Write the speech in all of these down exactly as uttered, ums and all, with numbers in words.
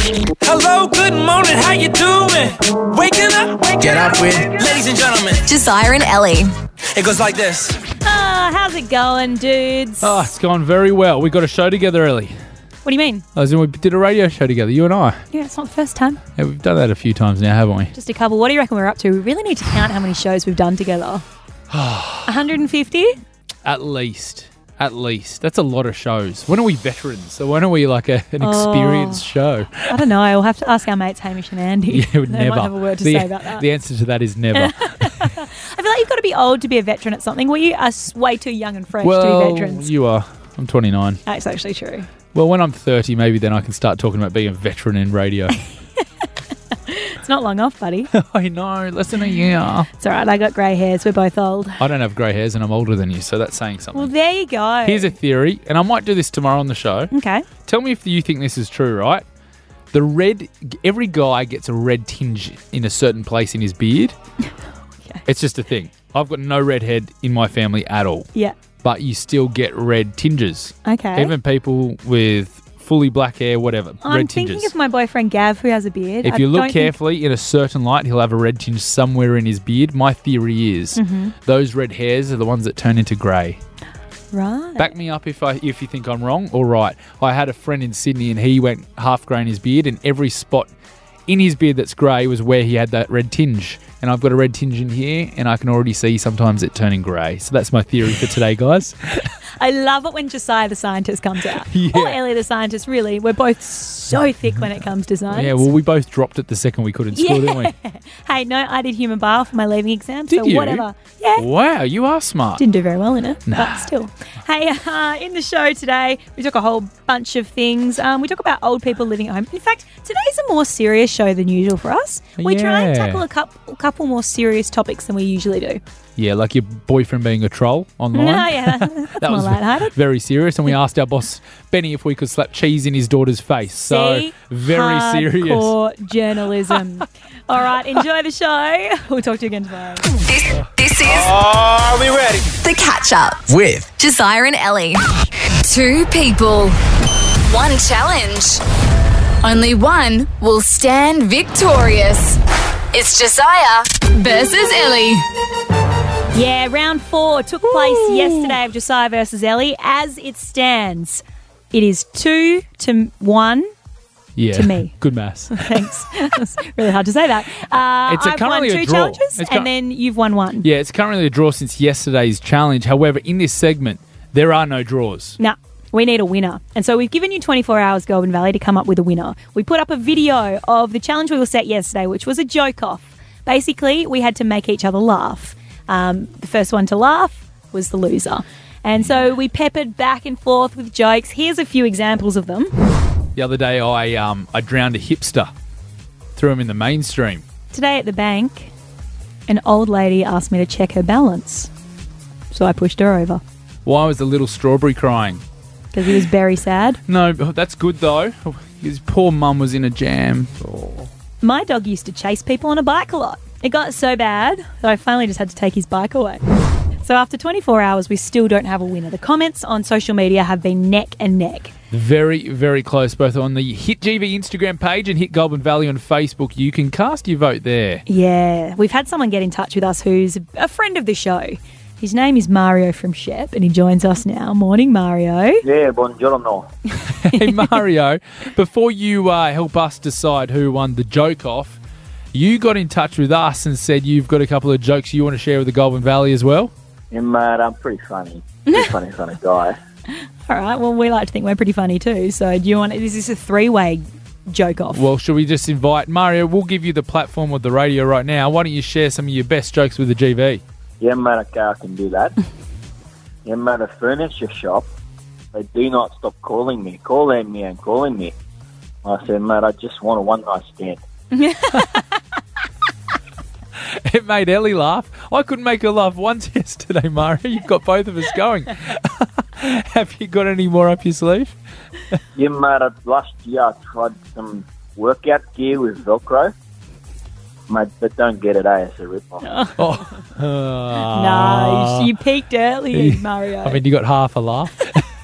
Hello, good morning, how you doing? Waking up, waking Get up with ladies and gentlemen. Josiah and Ellie. It goes like this. Ah, how's it going, dudes? Oh, it's gone very well. We got a show together, Ellie. What do you mean? As in we did a radio show together, you and I. Yeah, it's not the first time. Yeah, we've done that a few times now, haven't we? Just a couple. What do you reckon we're up to? We really need to count how many shows we've done together. one hundred fifty? At least. At least. That's a lot of shows. When are we veterans? So when are we like a, an experienced Oh. show? I don't know. We'll have to ask our mates Hamish and Andy. Yeah, they never. might have a word to the, say about that. The answer to that is never. I feel like you've got to be old to be a veteran at something. We are s- way too young and fresh to well, be veterans. you are. I'm twenty-nine. That's actually true. Well, when I'm thirty, maybe then I can start talking about being a veteran in radio. It's not long off, buddy. I know. Less than a year. It's all right. I got grey hairs. We're both old. I don't have grey hairs and I'm older than you, so that's saying something. Well, there you go. Here's a theory, and I might do this tomorrow on the show. Okay. Tell me if you think this is true, right? The red, every guy gets a red tinge in a certain place in his beard. Okay. It's just a thing. I've got no red head in my family at all, Yeah. but you still get red tinges. Okay. Even people with fully black hair, whatever, I'm red thinking tinges. of my boyfriend Gav, who has a beard. If I you look don't think- carefully in a certain light, he'll have a red tinge somewhere in his beard. My theory is Mm-hmm. those red hairs are the ones that turn into grey. Right. Back me up if I if you think I'm wrong or right. I had a friend in Sydney and he went half grey in his beard, and every spot in his beard that's grey was where he had that red tinge. And I've got a red tinge in here, and I can already see sometimes it turning grey. So that's my theory for today, guys. I love it when Josiah the scientist comes out. Yeah. Or Ellie the scientist, really. We're both so thick when it comes to science. Yeah, well, we both dropped it the second we could in school, didn't we? Hey, no, I did human bio for my leaving exam, Did so you? whatever. Yeah. Wow, you are smart. Didn't do very well in it, but still. Hey, uh, in the show today, we talk a whole bunch of things. Um, we talk about old people living at home. In fact, today's a more serious show than usual for us. We try and Yeah. tackle a couple, couple more serious topics than we usually do. Yeah, like your boyfriend being a troll online. No, yeah, that's That more was lighthearted. very serious, and we asked our boss Benny if we could slap cheese in his daughter's face. So See? very serious. Hardcore journalism. All right, enjoy the show. We'll talk to you again tomorrow. This, this is Are we ready? The Catch Up. with Josiah and Ellie. Two people. One challenge. Only one will stand victorious. It's Josiah versus Ellie. Yeah, round four took place yesterday of Josiah versus Ellie. As it stands, it is two to one. Yeah, To me. good maths. Thanks. It's really hard to say that. Uh, It's a- I've won currently a two draw. challenges, It's cur- and then you've won one. Yeah, it's currently a draw since yesterday's challenge. However, in this segment, there are no draws. Nah, we need a winner. And so we've given you twenty-four hours, Goulburn Valley, to come up with a winner. We put up a video of the challenge we were set yesterday, which was a joke-off. Basically, we had to make each other laugh. Um, the first one to laugh was the loser. And so we peppered back and forth with jokes. Here's a few examples of them. The other day, I um I drowned a hipster, threw him in the mainstream. Today at the bank, an old lady asked me to check her balance. So I pushed her over Why was the little strawberry crying? because he was very sad. No, that's good though. His poor mum was in a jam. Oh. My dog used to chase people on a bike a lot. It got so bad that I finally just had to take his bike away. So after twenty-four hours, we still don't have a winner. The comments on social media have been neck and neck. Very, very close, both on the Hit G V Instagram page and Hit Goulburn Valley on Facebook. You can cast your vote there. Yeah, we've had someone get in touch with us who's a friend of the show. His name is Mario from Shep, and he joins us now. Morning, Mario. Yeah, buongiorno. Hey, Mario, before you uh, help us decide who won the joke off, you got in touch with us and said you've got a couple of jokes you want to share with the Goulburn Valley as well. Yeah, mate, I'm pretty funny. Pretty funny kind of guy. All right, well, we like to think we're pretty funny too. So do you want, is this a three-way joke off? Well, should we just invite Mario? We'll give you the platform of the radio right now. Why don't you share some of your best jokes with the G V? Yeah, mate, okay, I can do that. Yeah, mate, a furniture shop. They do not stop calling me, calling me and calling me. I said, mate, I just want a one-night stand. It made Ellie laugh. I couldn't make her laugh once yesterday, Mario. You've got both of us going. Have you got any more up your sleeve? Yeah, mate, last year I tried some workout gear with Velcro. Mate, but don't get it, eh? It's a rip-off. Oh. No, you, you peaked early, Mario. I mean, you got half a laugh.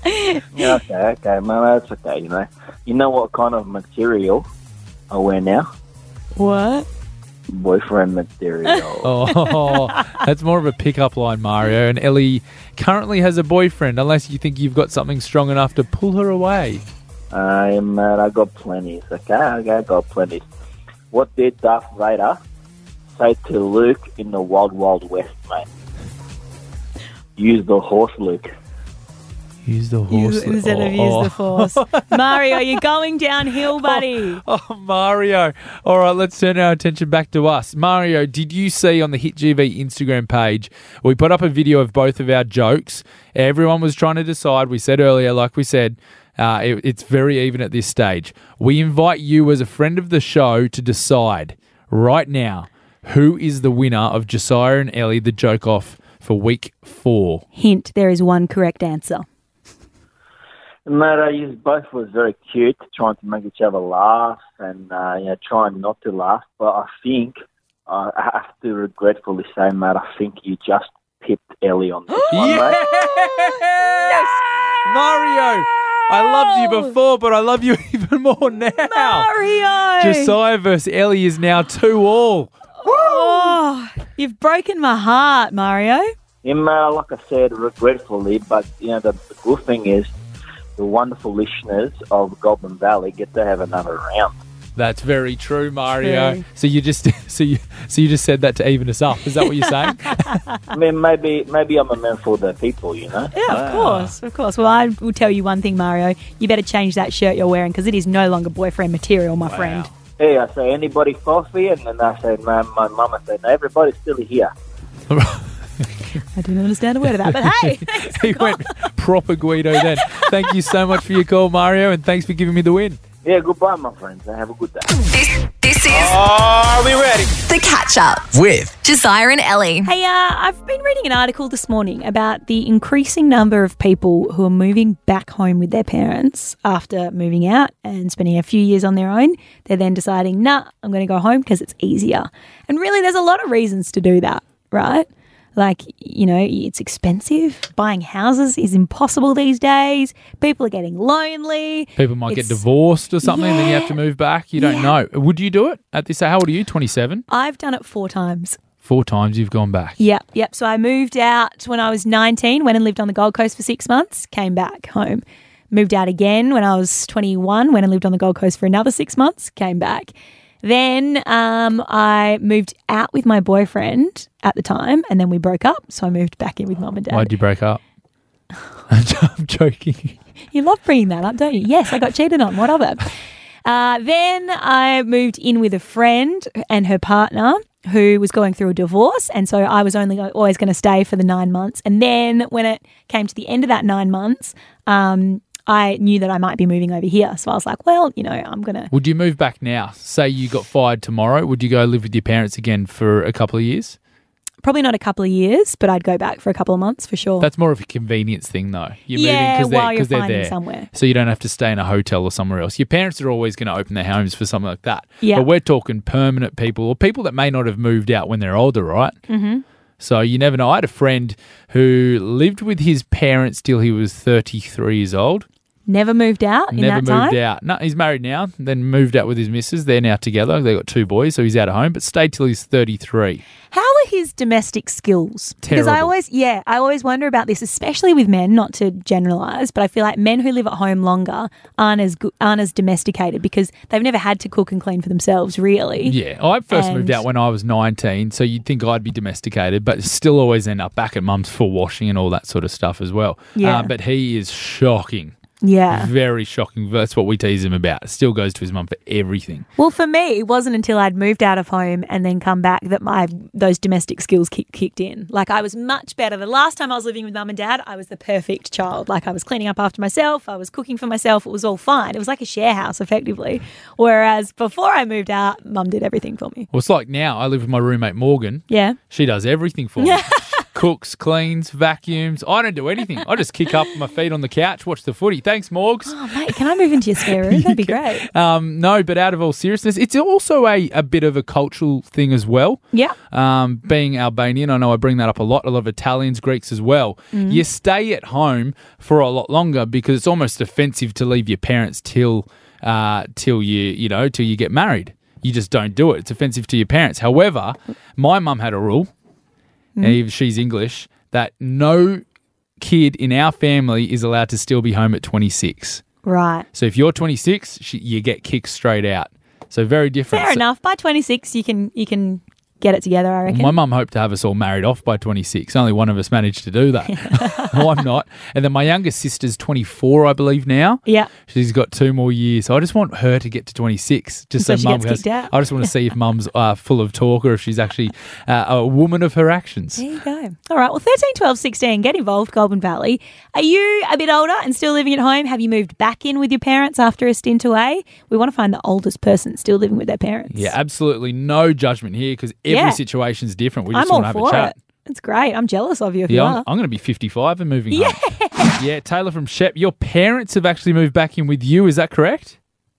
Yeah, okay, okay, man, that's okay, you know. You know what kind of material I wear now? What? Boyfriend material. Oh, that's more of a pickup line, Mario. And Ellie currently has a boyfriend, unless you think you've got something strong enough to pull her away. I am, man, I got plenty, okay? I got plenty. What did Darth Vader say to Luke in the Wild Wild West, mate? Use the horse, Luke. Use the horse. Use, instead oh, of use the force. Mario, you're going downhill, buddy. Oh, oh, Mario. All right, let's turn our attention back to us. Mario, did you see on the Hit G V Instagram page, we put up a video of both of our jokes. Everyone was trying to decide. We said earlier, like we said, uh, it, it's very even at this stage. We invite you as a friend of the show to decide right now who is the winner of Josiah and Ellie, the joke off for week four. Hint, there is one correct answer. Mate, uh, you both was very cute, trying to make each other laugh and uh, you know, trying not to laugh. But I think, uh, I have to regretfully say, mate, I think you just pipped Ellie on this one, Yes! mate. Mario, I loved you before, but I love you even more now. Mario! Josiah versus Ellie is now two all. Oh, you've broken my heart, Mario. Yeah, mate, like I said, regretfully, but you know the, the good thing is the wonderful listeners of Goulburn Valley get to have another round. That's very true, Mario. True. So you just so you so you just said that to even us up. Is that what you're saying? I mean, maybe maybe I'm a man for the people, you know. Yeah, of course, of course. Well, I will tell you one thing, Mario. You better change that shirt you're wearing because it is no longer boyfriend material, my friend. Hey, I say, anybody coffee? And then I say, man, my mama said, no, everybody's still here. I didn't understand a word of that, but hey, thanks for He calling. went proper Guido then. Thank you so much for your call, Mario, and thanks for giving me the win. Yeah, goodbye, my friends, and have a good day. This, this is Are we ready? The Catch Up. With Josiah and Ellie. Hey, uh, I've been reading an article this morning about the increasing number of people who are moving back home with their parents after moving out and spending a few years on their own. They're then deciding, nah, I'm going to go home because it's easier. And really, there's a lot of reasons to do that, right? Like, you know, it's expensive. Buying houses is impossible these days. People are getting lonely. People might It's- get divorced or something, and then you have to Yeah. move back. You don't Yeah. know. Would you do it at this? How old are you? twenty-seven? I've done it four times. Four times you've gone back. Yep, yep. So I moved out when I was nineteen, went and lived on the Gold Coast for six months, came back home. Moved out again when I was twenty-one, went and lived on the Gold Coast for another six months, came back. Then um, I moved out with my boyfriend at the time, and then we broke up. So I moved back in with mum and dad. Why'd you break up? I'm joking. You love bringing that up, don't you? Yes, I got cheated on. What of it? Uh, then I moved in with a friend and her partner who was going through a divorce. And so I was only always going to stay for the nine months. And then when it came to the end of that nine months, um, I knew that I might be moving over here. So I was like, well, you know, I'm going to. Would you move back now? Say you got fired tomorrow. Would you go live with your parents again for a couple of years? Probably not a couple of years, but I'd go back for a couple of months for sure. That's more of a convenience thing, though. You're Yeah, moving while they're, you're 'cause they're finding there. somewhere. So you don't have to stay in a hotel or somewhere else. Your parents are always going to open their homes for something like that. Yeah. But we're talking permanent people or people that may not have moved out when they're older, right? Mm-hmm. So you never know. I had a friend who lived with his parents till he was thirty-three years old. Never moved out in Never that moved time? out. No, he's married now. Then moved out with his missus. They're now together. They've got two boys, so he's out of home, but stayed till he's thirty-three. How are his domestic skills? Because I Terrible. always, yeah, I always wonder about this, especially with men. Not to generalize, but I feel like men who live at home longer aren't as go- aren't as domesticated because they've never had to cook and clean for themselves. Really, Yeah, I first moved And- out when I was nineteen, so you'd think I'd be domesticated, but still always end up back at mum's for washing and all that sort of stuff as well. Yeah. Uh, but he is shocking. yeah. Very shocking. That's what we tease him about. Still goes to his mum for everything. Well, for me, it wasn't until I'd moved out of home and then come back that my those domestic skills kick, kicked in. Like I was much better. The last time I was living with mum and dad, I was the perfect child. Like I was cleaning up after myself. I was cooking for myself. It was all fine. It was like a share house, effectively. Whereas before I moved out, mum did everything for me. Well, it's like now I live with my roommate Morgan. Yeah. She does everything for me. She cooks, cleans, vacuums. I don't do anything. I just kick up my feet on the couch, watch the footy. Thanks, Morgs. Oh, mate, can I move into your spare room? That'd be great. Um, no, but out of all seriousness, it's also a, a bit of a cultural thing as well. Yeah. Um, being Albanian, I know I bring that up a lot. A lot of Italians, Greeks as well. Mm. You stay at home for a lot longer because it's almost offensive to leave your parents till uh, till you you know till you get married. You just don't do it. It's offensive to your parents. However, my mum had a rule, Mm. and even she's English, that no kid in our family is allowed to still be home at twenty-six. Right. So if you're twenty-six, she, you get kicked straight out. So very different. Fair So- enough. By twenty-six, you can you can get it together, I reckon. My mum hoped to have us all married off by twenty-six. Only one of us managed to do that. No, I'm not. And then my youngest sister's twenty-four, I believe, now. Yeah. She's got two more years. So I just want her to get to twenty-six. Just So so, she mum gets has, kicked out. I just want to see if mum's uh, full of talk or if she's actually uh, a woman of her actions. There you go. All right. Well, thirteen, twelve, sixteen, get involved, Goulburn Valley. Are you a bit older and still living at home? Have you moved back in with your parents after a stint away? We want to find the oldest person still living with their parents. Yeah, absolutely no judgment here because every Yeah. situation's different. We I'm just all want to have for a chat. it. It's great. I'm jealous of you if Yeah, you I'm, are. I'm going to be fifty-five and moving home. Yeah, Taylor from Shep. Your parents have actually moved back in with you. Is that correct?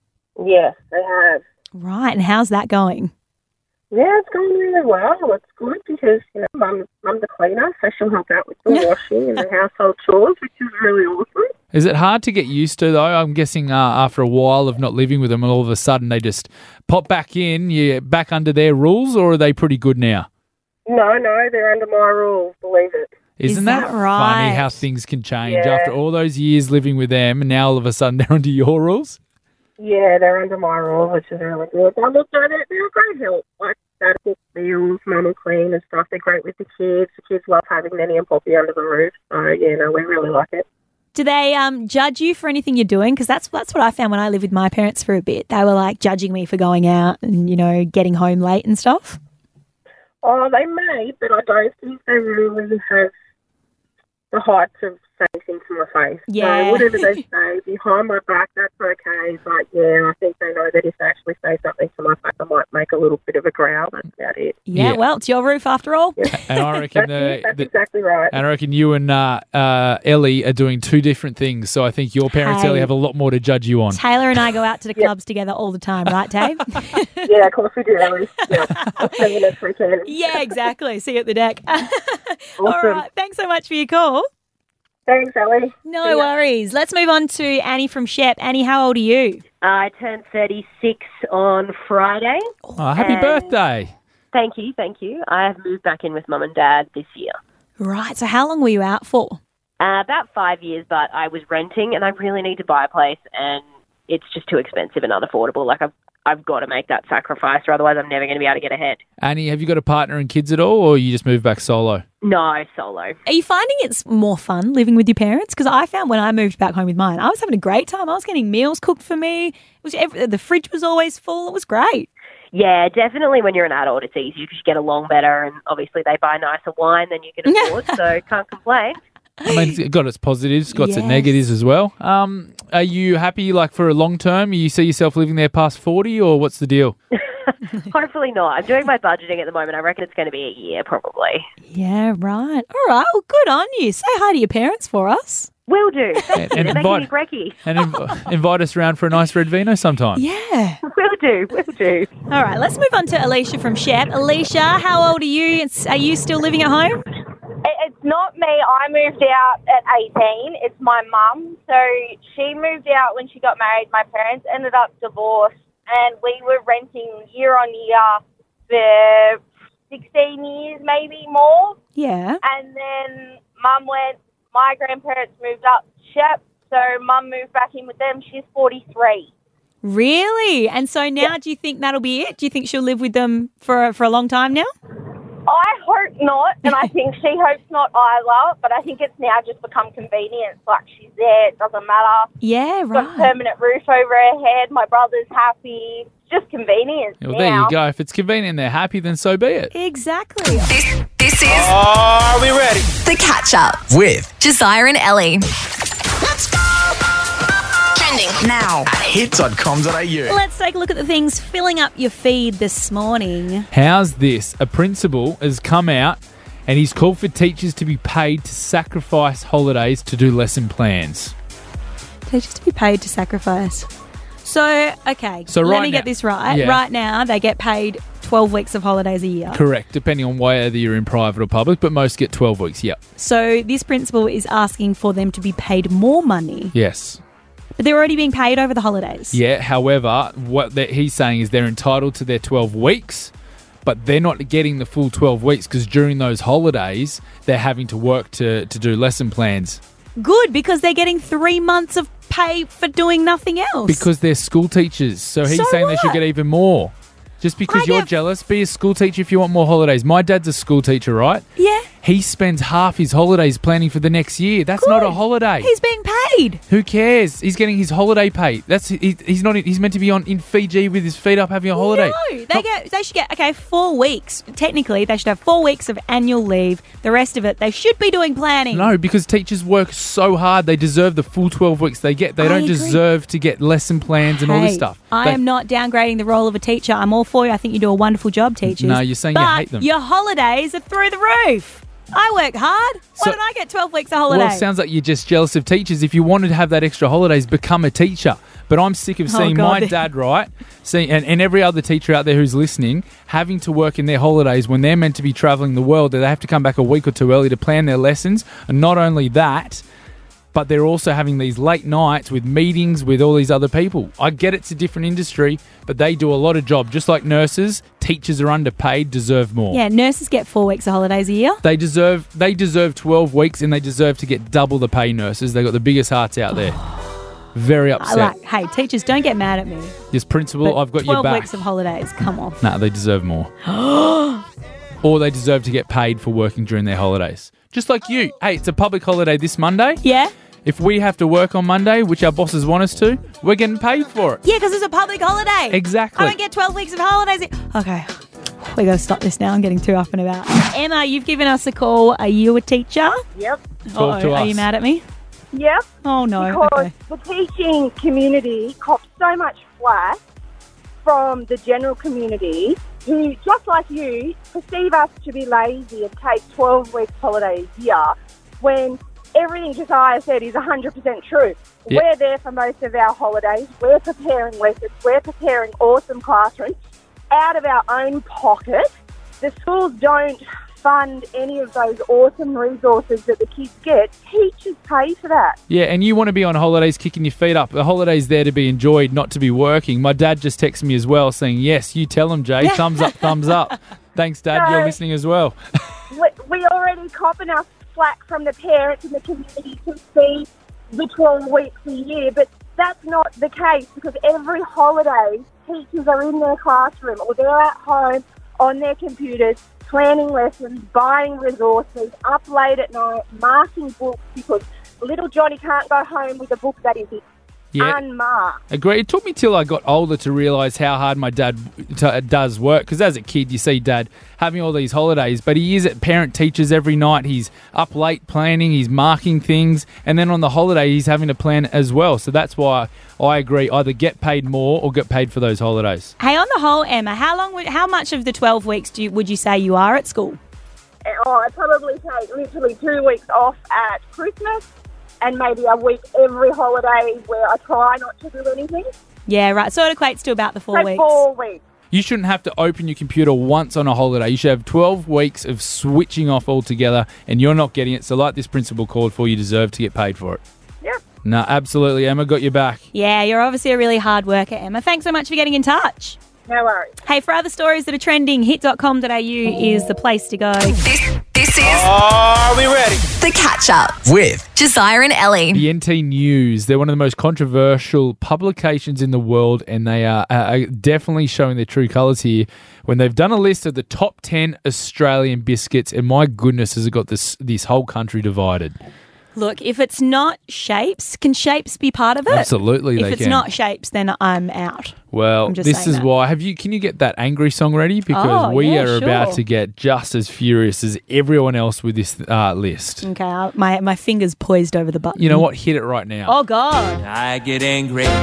Yes, they have. Right. And how's that going? Yeah, it's going really well. It's good because, you know, mum, mum's a cleaner, so she'll help out with the washing and the household chores, which is really awesome. Is it hard to get used to, though? I'm guessing uh, after a while of not living with them and all of a sudden they just pop back in, you're back under their rules, or are they pretty good now? No, no, they're under my rules, believe it. Isn't Is that, that funny right? how things can change Yeah. after all those years living with them and now all of a sudden they're under your rules? Yeah, they're under my rules, which is really good. But look, they're, they're a great help. Like, dad cook meals, mum will clean and stuff. They're great with the kids. The kids love having Nanny and Poppy under the roof. So, yeah, no, we really like it. Do they um, judge you for anything you're doing? Because that's that's what I found when I lived with my parents for a bit. They were like judging me for going out and, you know, getting home late and stuff. Oh, they may, but I don't think they really have the heights of saying things to my face. Yeah. So whatever they say behind my back, that's okay. But yeah, I think they know that if they actually say something to my face, I might make a little bit of a growl. That's about it. Yeah, Yeah. well, it's your roof after all. And I reckon That's, the, it. That's the exactly right. and I reckon you and uh, uh, Ellie are doing two different things. So I think your parents, Hey. Ellie, have a lot more to judge you on. Taylor and I go out to the clubs together all the time, right, Dave? Yeah, of course we do, Ellie. Yeah. I'll see you next weekend. Yeah, exactly. See you at the deck. All Awesome. right. Thanks so much for your call. Thanks, Ellie. No worries. Let's move on to Annie from Shep. Annie, how old are you? I turned thirty-six on Friday. Oh, happy And- birthday. Thank you, thank you. I have moved back in with mum and dad this year. Right. So how long were you out for? Uh, about five years, but I was renting and I really need to buy a place and it's just too expensive and unaffordable. Like, I've, I've got to make that sacrifice or otherwise I'm never going to be able to get ahead. Annie, have you got a partner and kids at all, or you just moved back solo? No, solo. Are you finding it's more fun living with your parents? Because I found when I moved back home with mine, I was having a great time. I was getting meals cooked for me. It was every, the fridge was always full. It was great. Yeah, definitely when you're an adult, it's easier because you get along better and obviously they buy nicer wine than you can afford, so can't complain. I mean, it's got its positives, got its Yes. negatives as well. Um, are you happy, like, for a long term? You see yourself living there past forty, or what's the deal? Hopefully not. I'm doing my budgeting at the moment. I reckon it's going to be a year probably. Yeah, right. All right. Well, good on you. Say hi to your parents for us. Will do. Thank And- you. and They're making me invite- brekkie. And inv- invite us around for a nice red vino sometime. Yeah. Will do. Will do. All right. Let's move on to Alicia from Shep. Alicia, how old are you? It's- Are you still living at home? It's not me. I moved out at eighteen. It's my mum. So she moved out when she got married. My parents ended up divorced, and we were renting year on year for sixteen years, maybe more. Yeah. And then mum went, my grandparents moved up to Shep, so mum moved back in with them. She's forty-three. Really? And so now do you think that'll be it? Do you think she'll live with them for, for a long time now? I hope not, and I think she hopes not either, but I think it's now just become convenience. Like, she's there, it doesn't matter. Yeah, Got a right. permanent roof over her head. My brother's happy. It's just convenience Well, now. there you go. If it's convenient and they're happy, then so be it. Exactly. This, this is Are we ready? The Catch Up. With Josiah and Ellie. Trending now. hits dot com dot a u. Let's take a look at the things filling up your feed this morning. How's this? A principal has come out And he's called for teachers to be paid to sacrifice holidays to do lesson plans. Teachers to be paid to sacrifice. So, okay, So let right me now- get this right. yeah. Right now, they get paid twelve weeks of holidays a year. Correct, depending on whether you're in private or public, but most get twelve weeks, yep. So this principal is asking for them to be paid more money, Yes. but they're already being paid over the holidays. Yeah, however, what that he's saying is they're entitled to their twelve weeks, but they're not getting the full twelve weeks because during those holidays, they're having to work to, to do lesson plans. Good, because they're getting three months of pay for doing nothing else. Because they're school teachers. So he's So saying they should what? get even more. Just because I you're get- jealous, be a school teacher if you want more holidays. My dad's a school teacher, right? Yeah. He spends half his holidays planning for the next year. That's not a Good. holiday. He's being paid. Who cares? He's getting his holiday pay. That's he, he's not. He's meant to be on in Fiji with his feet up having a holiday. No, they Not- get. They should get okay four weeks. Technically, they should have four weeks of annual leave. The rest of it, they should be doing planning. No, because teachers work so hard. They deserve the full twelve weeks they get. They I don't agree. deserve to get lesson plans and all this Hey, stuff. I They- am not downgrading the role of a teacher. I'm all for you. I think you do a wonderful job, teachers. No, you're saying you but hate them. Your holidays are through the roof. I work hard. Why So- don't I get twelve weeks of holiday? Well, it sounds like you're just jealous of teachers. If you wanted to have that extra holidays, become a teacher. But I'm sick of Oh, seeing God. my dad, right? See, and, and every other teacher out there who's listening, having to work in their holidays when they're meant to be travelling the world. They have to come back a week or two early to plan their lessons. And not only that, but they're also having these late nights with meetings with all these other people. I get it's a different industry, but they do a lot of job. Just like nurses, teachers are underpaid, deserve more. yeah, nurses get four weeks of holidays a year. They deserve they deserve twelve weeks and they deserve to get double the pay, nurses. They've got the biggest hearts out there. Very I upset. like. Hey, teachers, don't get mad at me. This principal, But I've got twelve your back. weeks of holidays. Come on. Nah, they deserve more. Or they deserve to get paid for working during their holidays. Just like you. Hey, it's a public holiday this Monday. Yeah. If we have to work on Monday, which our bosses want us to, we're getting paid for it. Yeah, because it's a public holiday. Exactly. I don't get twelve weeks of holidays. Okay. We got to stop this now. I'm getting too up and about. Emma, you've given us a call. Are you a teacher? Yep. Talk to Uh-oh, Are us. you mad at me? Yep. Oh, no. Because Okay. the teaching community cops so much flack from the general community who, just like you, perceive us to be lazy and take twelve weeks holiday a year when everything Josiah said is one hundred percent true. Yeah. We're there for most of our holidays. We're preparing lessons. We're preparing awesome classrooms out of our own pocket. The schools don't fund any of those awesome resources that the kids get. Teachers pay for that. Yeah, and you want to be on holidays kicking your feet up. The holiday's there to be enjoyed, not to be working. My dad just texted me as well saying, yes, you tell him, Jay. Thumbs up, thumbs up. Thanks, Dad. No. You're listening as well. we, we already cop enough flack from the parents and the community to see the twelve weeks a year, but that's not the case because every holiday teachers are in their classroom or they're at home on their computers planning lessons, buying resources, up late at night, marking books because little Johnny can't go home with a book that is Yeah. unmarked. Agree. It took me till I got older to realise how hard my dad t- does work. Because as a kid, you see Dad having all these holidays, but he is at parent teachers every night. He's up late planning, he's marking things, and then on the holiday, he's having to plan as well. So that's why I agree. Either get paid more or get paid for those holidays. Hey, on the whole, Emma, how long? would- How much of the twelve weeks do you, would you say you are at school? Oh, I probably take literally two weeks off at Christmas and maybe a week every holiday where I try not to do anything. Yeah, right. So it equates to about the four So weeks. four weeks. You shouldn't have to open your computer once on a holiday. You should have twelve weeks of switching off altogether, and you're not getting it. So like this principal called for, you deserve to get paid for it. Yeah. No, absolutely. Emma, got your back. Yeah, you're obviously a really hard worker, Emma. Thanks so much for getting in touch. No worries. Hey, for other stories that are trending, hit dot com dot a u is the place to go. This, this is Are we ready? The Catch Up With Josiah and Ellie. The N T News, they're one of the most controversial publications in the world, and they are, uh, are definitely showing their true colours here when they've done a list of the top ten Australian biscuits, and my goodness, has it got this, this whole country divided. Look, if it's not shapes, can shapes be part of it? Absolutely, If they it's can. not shapes, then I'm out. Well, I'm just this saying is that. why. Have you? Can you get that angry song ready? Because Oh, we yeah, are about sure. to get just as furious as everyone else with this uh, list. Okay, I- my my fingers poised over the button. You know what? Hit it right now. Oh God! I get angry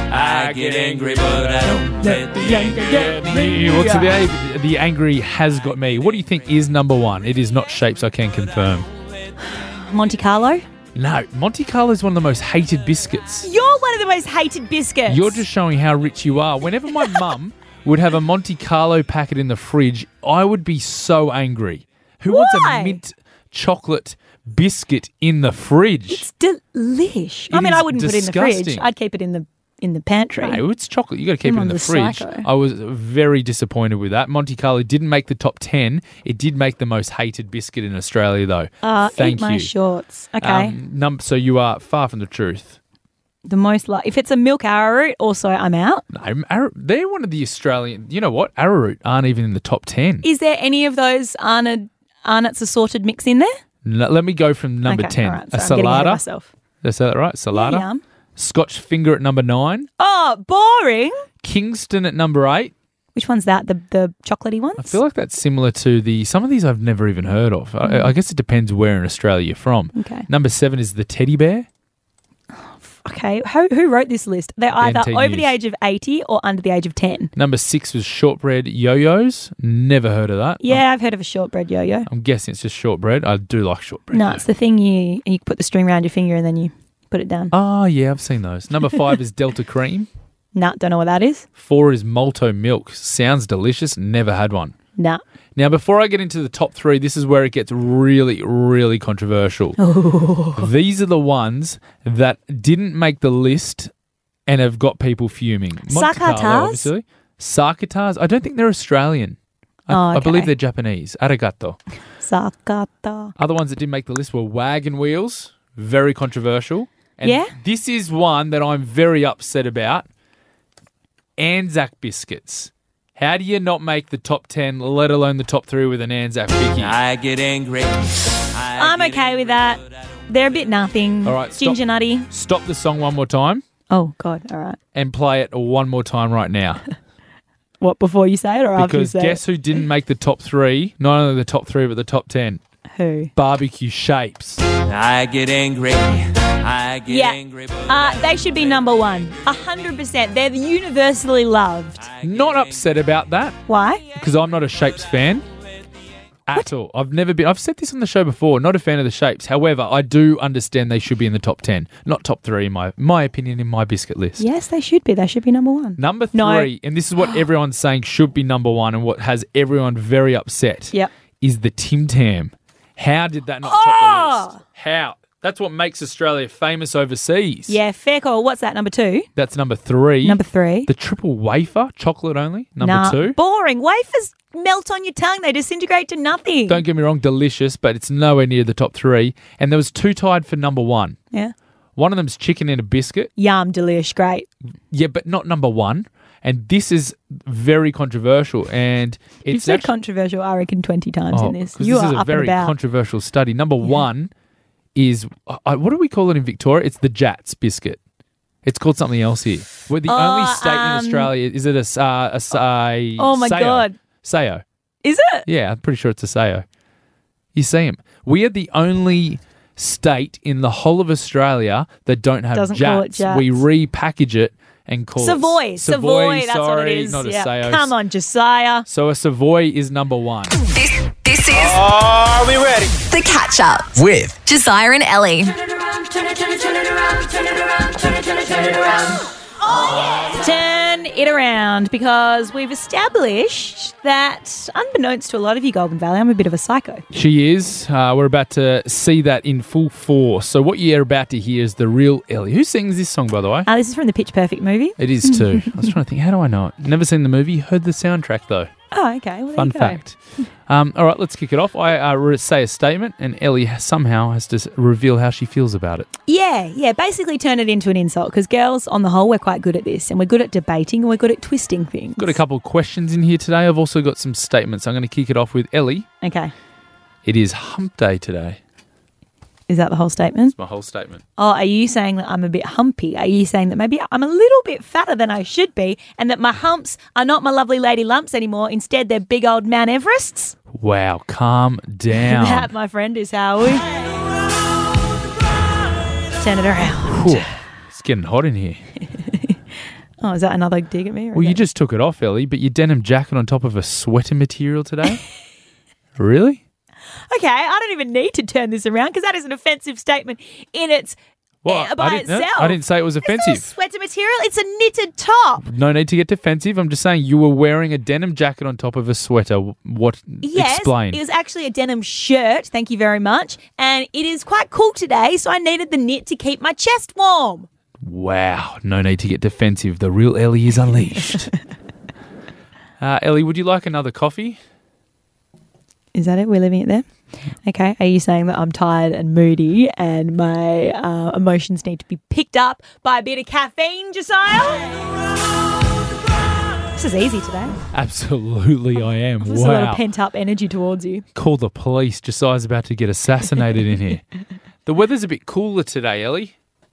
I get angry, but I don't let the anger get me. What's the, a- the angry has got me? What do you think is number one? It is not shapes, I can confirm. Monte Carlo. No, Monte Carlo is one of the most hated biscuits. You're one of the most hated biscuits. You're just showing how rich you are. Whenever my mum would have a Monte Carlo packet in the fridge, I would be so angry. Who wants Why? a mint chocolate biscuit in the fridge? It's delish. I It mean, is I wouldn't put it in the fridge. disgusting. I'd keep it in the in the pantry. No, it's chocolate. You got to keep I'm it in on the the fridge. psycho. I was very disappointed with that. Monte Carlo didn't make the top ten. It did make the most hated biscuit in Australia, though. Uh, Thank eat my you. shorts. Okay. Um, num- so you are far from the truth. the most like if it's a milk arrowroot, also I'm out. No, Arrow- they're one of the Australian. You know what? Arrowroot aren't even in the top ten. Is there any of those Arnott, Arnott's assorted mix in there? No, let me go from number Okay, ten. all right, a sorry, I'm getting ahead of salada. myself. Did I say that right? Salada. Yeah, yum. Scotch finger at number nine. Oh, boring. Kingston at number eight. Which one's that? The the chocolatey ones? I feel like that's similar to the some of these I've never even heard of. I, I guess it depends where in Australia you're from. Okay. Number seven is the teddy bear. Okay, who who wrote this list? They're either N T over the News. age of eighty or under the age of ten. Number six was shortbread yo-yos. Never heard of that. Yeah, I've heard of a shortbread yo-yo. I'm guessing it's just shortbread. I do like shortbread. No, though. it's the thing you you put the string around your finger and then you put it down. Oh, yeah, I've seen those. Number five is Delta Cream. Nah, don't know what that is. Four is Malto Milk. Sounds delicious. Never had one. Nah. Now, before I get into the top three, this is where it gets really, really controversial. These are the ones that didn't make the list and have got people fuming. Monte Carlo, Sakatars? obviously. Sakatars. I don't think they're Australian. I, Oh, I believe okay. they're Japanese. Arigato. Sakata. Other ones that didn't make the list were Wagon Wheels. Very controversial. And Yeah? this is one that I'm very upset about. Anzac biscuits. How do you not make the top ten, let alone the top three with an Anzac Vicky? I get angry. I I'm get okay angry, with that. but I don't- They're a bit nothing. All right, stop. Ginger nutty. Stop the song one more time Oh, God. All right. and play it one more time right now. What, before you say it or after you Because say guess who didn't make the top three? Not only the top three, but the top ten. it? Who? Barbecue Shapes. I get angry. I get Yeah. angry. But Uh, they should be number one. A hundred percent. They're universally loved. Not upset about that Why? because I'm not a Shapes fan at all. I've never been. I've said this on the show before. Not a fan of the Shapes. However, I do understand they should be in the top ten, not top three in my my opinion in my biscuit list. Yes, they should be. They should be number one. Number No. three, and this is what everyone's saying should be number one, and what has everyone very upset. Yep. Is the Tim Tam. How did that not top Oh! the list? How? That's what makes Australia famous overseas. Yeah, fair call. What's that? Number two? That's number three. Number three? The triple wafer, chocolate only. Number Nah, two. boring. Wafers melt on your tongue. They disintegrate to nothing. Don't get me wrong, delicious, but it's nowhere near the top three. And there was two tied for number one. Yeah. One of them's chicken in a biscuit. Yum, delish, great. Yeah, but not number one. And this is very controversial. And You've it's said actually, controversial, I reckon, twenty times oh, in this. 'cause You this are is a up very and about. controversial study. Number one is uh, what do we call it in Victoria? It's the Jats biscuit. It's called something else here. We're the Oh, only state um, in Australia. Is it a s- uh, a, s- a Oh, my Sayo? God. Sayo. Is it? Yeah, I'm pretty sure it's a Sayo. You see them. We are the only state in the whole of Australia that don't have Doesn't Jats. call it Jats. We repackage it and call Savoy. it Savoy, that's sorry, what it is. Not a Yeah. Sayo. Come on, Josiah. So a Savoy is number one. This this is Are we ready? the catch up With Josiah and Ellie. Turn it around because we've established that, unbeknownst to a lot of you, Golden Valley, I'm a bit of a psycho. She is. Uh, we're about to see that in full force. So what you're about to hear is the real Ellie. Who sings this song, by the way? Uh, this is from the Pitch Perfect movie. It is too. I was trying to think, how do I know it? Never seen the movie, heard the soundtrack though. Oh, okay. Well, there Fun you go. fact. Um, all right, let's kick it off. I uh, re- say a statement, and Ellie has- somehow has to s- reveal how she feels about it. Yeah, yeah. Basically, turn it into an insult because girls, on the whole, we're quite good at this, and we're good at debating, and we're good at twisting things. Got a couple of questions in here today. I've also got some statements. I'm going to kick it off with Ellie. Okay, It is hump day today. is that the whole statement? My whole statement. Oh, are you saying that I'm a bit humpy? Are you saying that maybe I'm a little bit fatter than I should be, and that my humps are not my lovely lady lumps anymore? Instead, they're big old Mount Everests. Wow, calm down. That, my friend, is how we turn it around. Whew, it's getting hot in here. Oh, is that another dig at me? Or Well, is you that- just took it off, Ellie, but your denim jacket on top of a sweater material today? Really? Okay, I don't even need to turn this around because that is an offensive statement in its What? uh, by I didn't, no, itself. I didn't say it was It's not a offensive. sweater material. It's a knitted top. No need to get defensive. I'm just saying you were wearing a denim jacket on top of a sweater. What? Yes, Explain. it was actually a denim shirt. Thank you very much. And it is quite cool today, so I needed the knit to keep my chest warm. Wow. No need to get defensive. The real Ellie is unleashed. uh, Ellie, would you like another coffee? Is that it? We're leaving it there? Okay. Are you saying that I'm tired and moody and my uh, emotions need to be picked up by a bit of caffeine, Josiah? This is easy today. Absolutely, I am. There's a lot Wow. of pent-up energy towards you. Call the police. Josiah's about to get assassinated in here. The weather's a bit cooler today, Ellie.